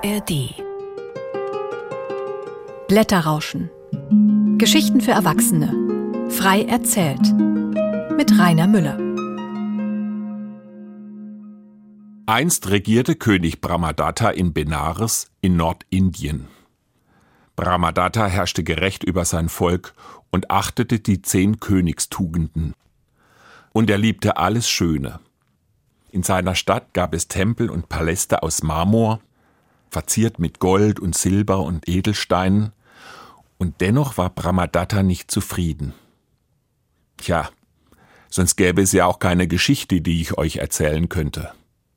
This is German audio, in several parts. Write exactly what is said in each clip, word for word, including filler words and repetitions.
R D. Blätterrauschen. Geschichten für Erwachsene. Frei erzählt. Mit Rainer Müller. Einst regierte König Brahmadatta in Benares in Nordindien. Brahmadatta herrschte gerecht über sein Volk und achtete die zehn Königstugenden. Und er liebte alles Schöne. In seiner Stadt gab es Tempel und Paläste aus Marmor, verziert mit Gold und Silber und Edelsteinen, und dennoch war Brahmadatta nicht zufrieden. Tja, sonst gäbe es ja auch keine Geschichte, die ich euch erzählen könnte.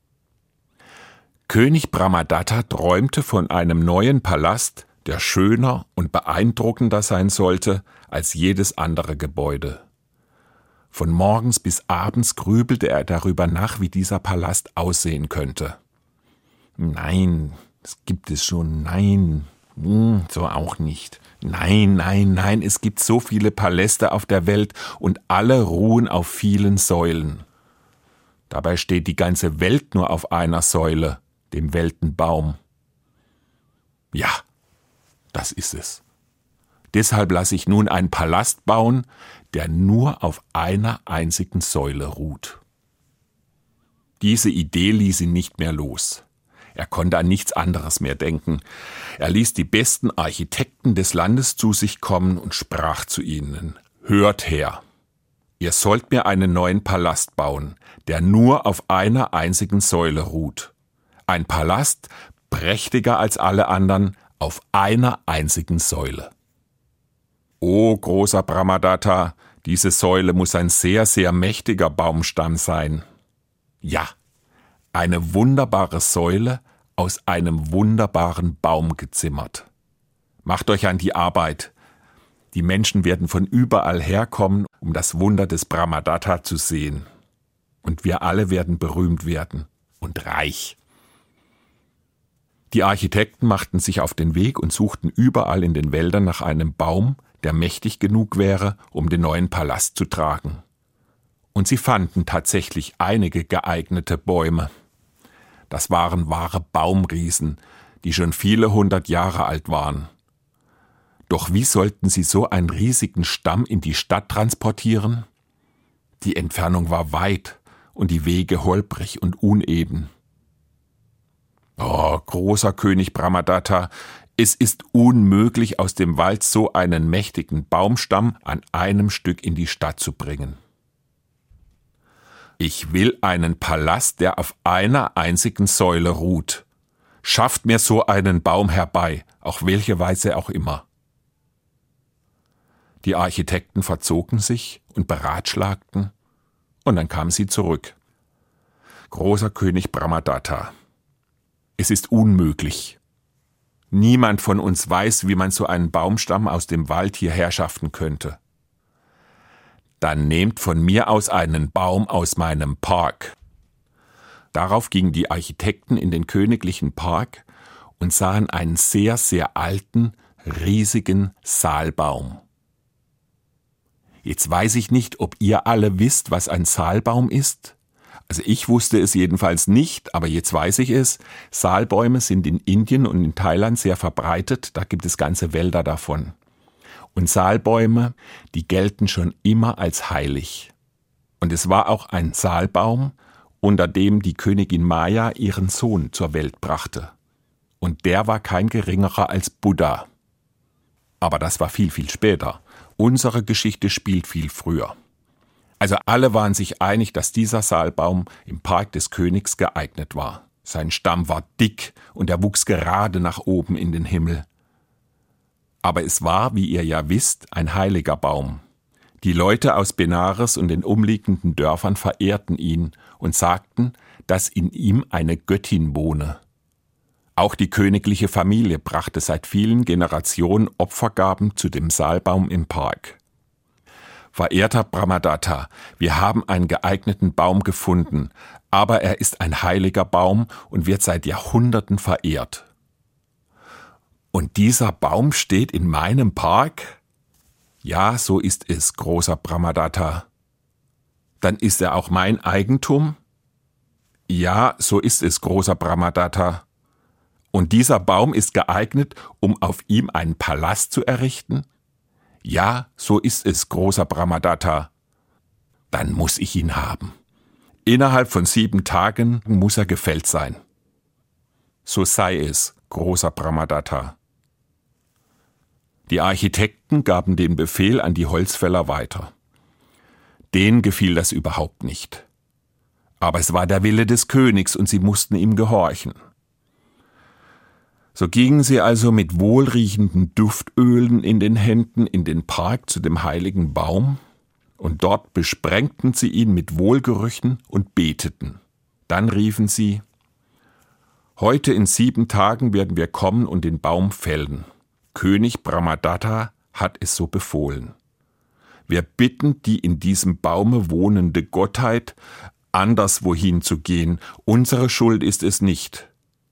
König Brahmadatta träumte von einem neuen Palast, der schöner und beeindruckender sein sollte als jedes andere Gebäude. Von morgens bis abends grübelte er darüber nach, wie dieser Palast aussehen könnte. Nein, das gibt es schon, nein, hm, so auch nicht. Nein, nein, nein, es gibt so viele Paläste auf der Welt und alle ruhen auf vielen Säulen. Dabei steht die ganze Welt nur auf einer Säule, dem Weltenbaum. Ja, das ist es. Deshalb lasse ich nun einen Palast bauen, der nur auf einer einzigen Säule ruht. Diese Idee ließ ihn nicht mehr los. Er konnte an nichts anderes mehr denken. Er ließ die besten Architekten des Landes zu sich kommen und sprach zu ihnen: Hört her! Ihr sollt mir einen neuen Palast bauen, der nur auf einer einzigen Säule ruht. Ein Palast, prächtiger als alle anderen, auf einer einzigen Säule. O großer Brahmadatta, diese Säule muss ein sehr, sehr mächtiger Baumstamm sein. Ja, eine wunderbare Säule aus einem wunderbaren Baum gezimmert. Macht euch an die Arbeit. Die Menschen werden von überall herkommen, um das Wunder des Brahmadatta zu sehen. Und wir alle werden berühmt werden und reich. Die Architekten machten sich auf den Weg und suchten überall in den Wäldern nach einem Baum, der mächtig genug wäre, um den neuen Palast zu tragen. Und sie fanden tatsächlich einige geeignete Bäume. Das waren wahre Baumriesen, die schon viele hundert Jahre alt waren. Doch wie sollten sie so einen riesigen Stamm in die Stadt transportieren? Die Entfernung war weit und die Wege holprig und uneben. Oh, großer König Brahmadatta, es ist unmöglich, aus dem Wald so einen mächtigen Baumstamm an einem Stück in die Stadt zu bringen. Ich will einen Palast, der auf einer einzigen Säule ruht. Schafft mir so einen Baum herbei, auf welche Weise auch immer. Die Architekten verzogen sich und beratschlagten, und dann kamen sie zurück. Großer König Brahmadatta, es ist unmöglich. Niemand von uns weiß, wie man so einen Baumstamm aus dem Wald hierher schaffen könnte. Dann nehmt von mir aus einen Baum aus meinem Park. Darauf gingen die Architekten in den königlichen Park und sahen einen sehr, sehr alten, riesigen Salbaum. Jetzt weiß ich nicht, ob ihr alle wisst, was ein Salbaum ist. Also ich wusste es jedenfalls nicht, aber jetzt weiß ich es. Salbäume sind in Indien und in Thailand sehr verbreitet, da gibt es ganze Wälder davon. Und Salbäume, die gelten schon immer als heilig. Und es war auch ein Salbaum, unter dem die Königin Maya ihren Sohn zur Welt brachte. Und der war kein geringerer als Buddha. Aber das war viel, viel später. Unsere Geschichte spielt viel früher. Also alle waren sich einig, dass dieser Salbaum im Park des Königs geeignet war. Sein Stamm war dick und er wuchs gerade nach oben in den Himmel. Aber es war, wie ihr ja wisst, ein heiliger Baum. Die Leute aus Benares und den umliegenden Dörfern verehrten ihn und sagten, dass in ihm eine Göttin wohne. Auch die königliche Familie brachte seit vielen Generationen Opfergaben zu dem Salbaum im Park. Verehrter Brahmadatta, wir haben einen geeigneten Baum gefunden, aber er ist ein heiliger Baum und wird seit Jahrhunderten verehrt. Und dieser Baum steht in meinem Park? Ja, so ist es, großer Brahmadatta. Dann ist er auch mein Eigentum? Ja, so ist es, großer Brahmadatta. Und dieser Baum ist geeignet, um auf ihm einen Palast zu errichten? Ja, so ist es, großer Brahmadatta. Dann muss ich ihn haben. Innerhalb von sieben Tagen muss er gefällt sein. So sei es, großer Brahmadatta. Die Architekten gaben den Befehl an die Holzfäller weiter. Denen gefiel das überhaupt nicht. Aber es war der Wille des Königs und sie mussten ihm gehorchen. So gingen sie also mit wohlriechenden Duftölen in den Händen in den Park zu dem heiligen Baum, und dort besprengten sie ihn mit Wohlgerüchen und beteten. Dann riefen sie: Heute in sieben Tagen werden wir kommen und den Baum fällen. König Brahmadatta hat es so befohlen. Wir bitten die in diesem Baume wohnende Gottheit, anderswohin zu gehen. Unsere Schuld ist es nicht.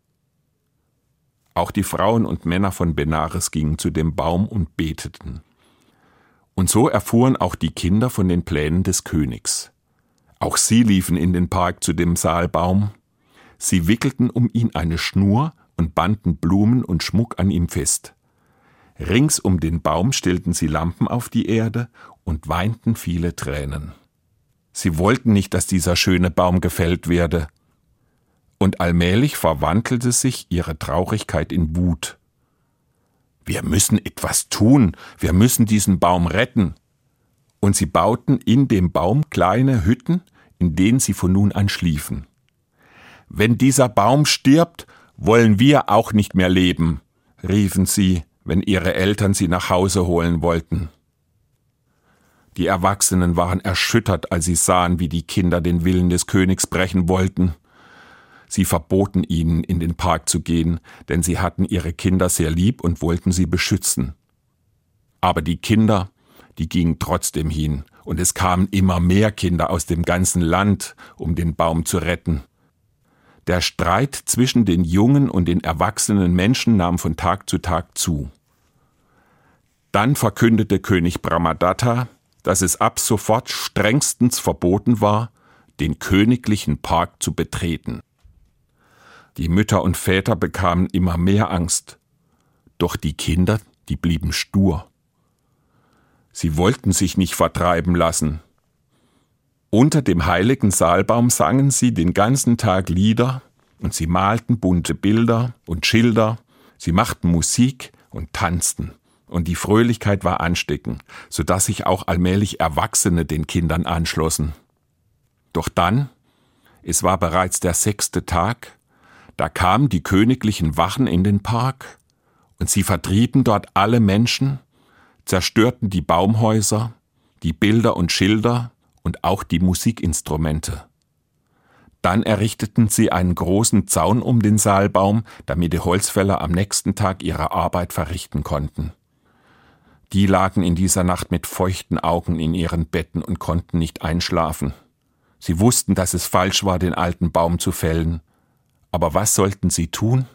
Auch die Frauen und Männer von Benares gingen zu dem Baum und beteten. Und so erfuhren auch die Kinder von den Plänen des Königs. Auch sie liefen in den Park zu dem Saalbaum. Sie wickelten um ihn eine Schnur und banden Blumen und Schmuck an ihm fest. Rings um den Baum stellten sie Lampen auf die Erde und weinten viele Tränen. Sie wollten nicht, dass dieser schöne Baum gefällt werde. Und allmählich verwandelte sich ihre Traurigkeit in Wut. Wir müssen etwas tun, wir müssen diesen Baum retten. Und sie bauten in dem Baum kleine Hütten, in denen sie von nun an schliefen. Wenn dieser Baum stirbt, wollen wir auch nicht mehr leben, riefen sie, wenn ihre Eltern sie nach Hause holen wollten. Die Erwachsenen waren erschüttert, als sie sahen, wie die Kinder den Willen des Königs brechen wollten. Sie verboten ihnen, in den Park zu gehen, denn sie hatten ihre Kinder sehr lieb und wollten sie beschützen. Aber die Kinder, die gingen trotzdem hin, und es kamen immer mehr Kinder aus dem ganzen Land, um den Baum zu retten. Der Streit zwischen den jungen und den erwachsenen Menschen nahm von Tag zu Tag zu. Dann verkündete König Brahmadatta, dass es ab sofort strengstens verboten war, den königlichen Park zu betreten. Die Mütter und Väter bekamen immer mehr Angst, doch die Kinder, die blieben stur. Sie wollten sich nicht vertreiben lassen. Unter dem heiligen Saalbaum sangen sie den ganzen Tag Lieder und sie malten bunte Bilder und Schilder, sie machten Musik und tanzten. Und die Fröhlichkeit war ansteckend, sodass sich auch allmählich Erwachsene den Kindern anschlossen. Doch dann, es war bereits der sechste Tag, da kamen die königlichen Wachen in den Park und sie vertrieben dort alle Menschen, zerstörten die Baumhäuser, die Bilder und Schilder und auch die Musikinstrumente. Dann errichteten sie einen großen Zaun um den Saalbaum, damit die Holzfäller am nächsten Tag ihre Arbeit verrichten konnten. Die lagen in dieser Nacht mit feuchten Augen in ihren Betten und konnten nicht einschlafen. Sie wussten, dass es falsch war, den alten Baum zu fällen. Aber was sollten sie tun?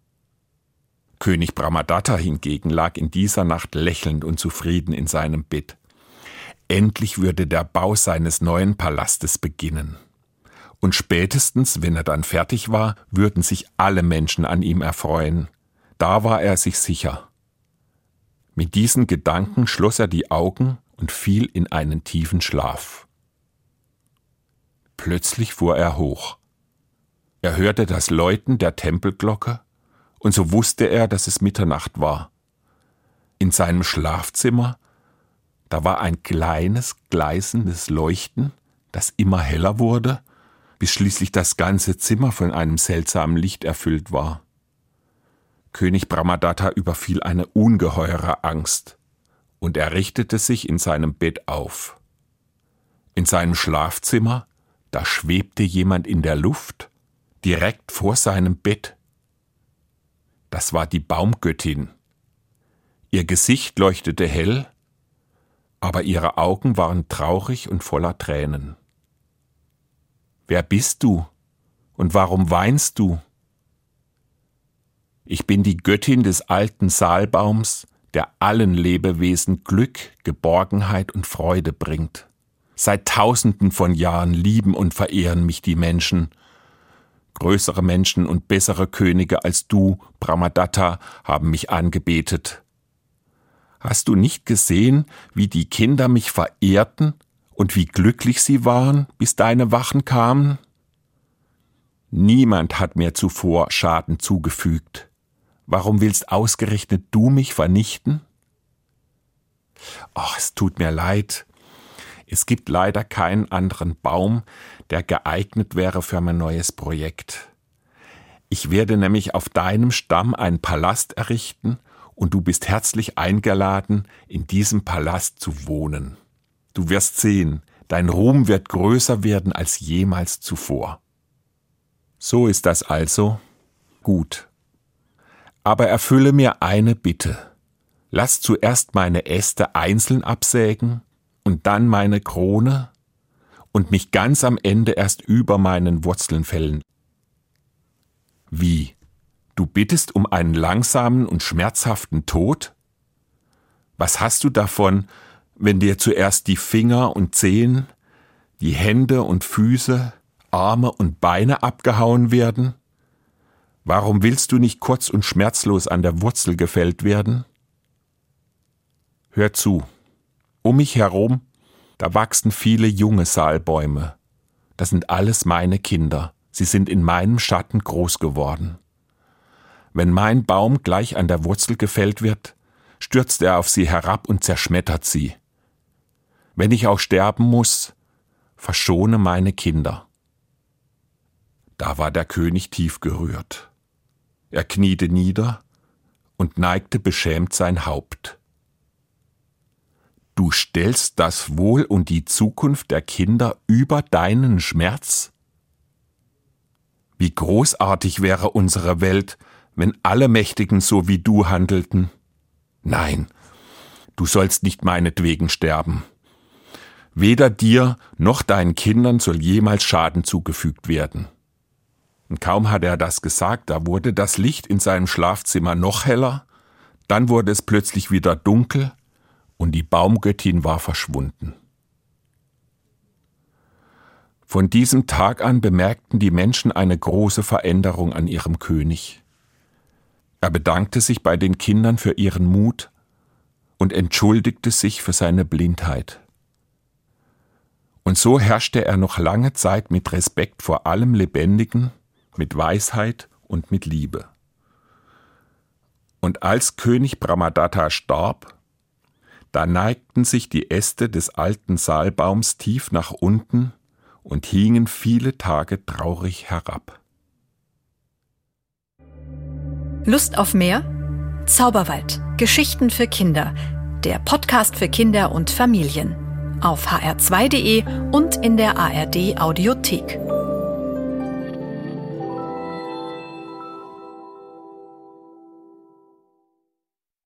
König Brahmadatta hingegen lag in dieser Nacht lächelnd und zufrieden in seinem Bett. Endlich würde der Bau seines neuen Palastes beginnen. Und spätestens, wenn er dann fertig war, würden sich alle Menschen an ihm erfreuen. Da war er sich sicher. Mit diesen Gedanken schloss er die Augen und fiel in einen tiefen Schlaf. Plötzlich fuhr er hoch. Er hörte das Läuten der Tempelglocke, und so wusste er, dass es Mitternacht war. In seinem Schlafzimmer, da war ein kleines, gleißendes Leuchten, das immer heller wurde, bis schließlich das ganze Zimmer von einem seltsamen Licht erfüllt war. König Brahmadatta überfiel eine ungeheure Angst, und er richtete sich in seinem Bett auf. In seinem Schlafzimmer, da schwebte jemand in der Luft, direkt vor seinem Bett. Das war die Baumgöttin. Ihr Gesicht leuchtete hell, aber ihre Augen waren traurig und voller Tränen. »Wer bist du und warum weinst du?« »Ich bin die Göttin des alten Saalbaums, der allen Lebewesen Glück, Geborgenheit und Freude bringt. Seit Tausenden von Jahren lieben und verehren mich die Menschen. Größere Menschen und bessere Könige als du, Brahmadatta, haben mich angebetet. Hast du nicht gesehen, wie die Kinder mich verehrten und wie glücklich sie waren, bis deine Wachen kamen? Niemand hat mir zuvor Schaden zugefügt. Warum willst ausgerechnet du mich vernichten? Ach, es tut mir leid. Es gibt leider keinen anderen Baum, der geeignet wäre für mein neues Projekt. Ich werde nämlich auf deinem Stamm einen Palast errichten und du bist herzlich eingeladen, in diesem Palast zu wohnen. Du wirst sehen, dein Ruhm wird größer werden als jemals zuvor. So ist das also? Gut. Aber erfülle mir eine Bitte. Lass zuerst meine Äste einzeln absägen und dann meine Krone und mich ganz am Ende erst über meinen Wurzeln fällen. Wie? Du bittest um einen langsamen und schmerzhaften Tod? Was hast du davon, wenn dir zuerst die Finger und Zehen, die Hände und Füße, Arme und Beine abgehauen werden? Warum willst du nicht kurz und schmerzlos an der Wurzel gefällt werden? Hör zu, um mich herum, da wachsen viele junge Salbäume. Das sind alles meine Kinder, sie sind in meinem Schatten groß geworden. Wenn mein Baum gleich an der Wurzel gefällt wird, stürzt er auf sie herab und zerschmettert sie. Wenn ich auch sterben muss, verschone meine Kinder. Da war der König tief gerührt. Er kniete nieder und neigte beschämt sein Haupt. Du stellst das Wohl und die Zukunft der Kinder über deinen Schmerz? Wie großartig wäre unsere Welt, wenn alle Mächtigen so wie du handelten. Nein, du sollst nicht meinetwegen sterben. Weder dir noch deinen Kindern soll jemals Schaden zugefügt werden. Und kaum hatte er das gesagt, da wurde das Licht in seinem Schlafzimmer noch heller, dann wurde es plötzlich wieder dunkel und die Baumgöttin war verschwunden. Von diesem Tag an bemerkten die Menschen eine große Veränderung an ihrem König. Er bedankte sich bei den Kindern für ihren Mut und entschuldigte sich für seine Blindheit. Und so herrschte er noch lange Zeit mit Respekt vor allem Lebendigen, mit Weisheit und mit Liebe. Und als König Brahmadatta starb, da neigten sich die Äste des alten Salbaums tief nach unten und hingen viele Tage traurig herab. Lust auf mehr? Zauberwald. Geschichten für Kinder. Der Podcast für Kinder und Familien. Auf h r zwei punkt d e und in der A R D Audiothek.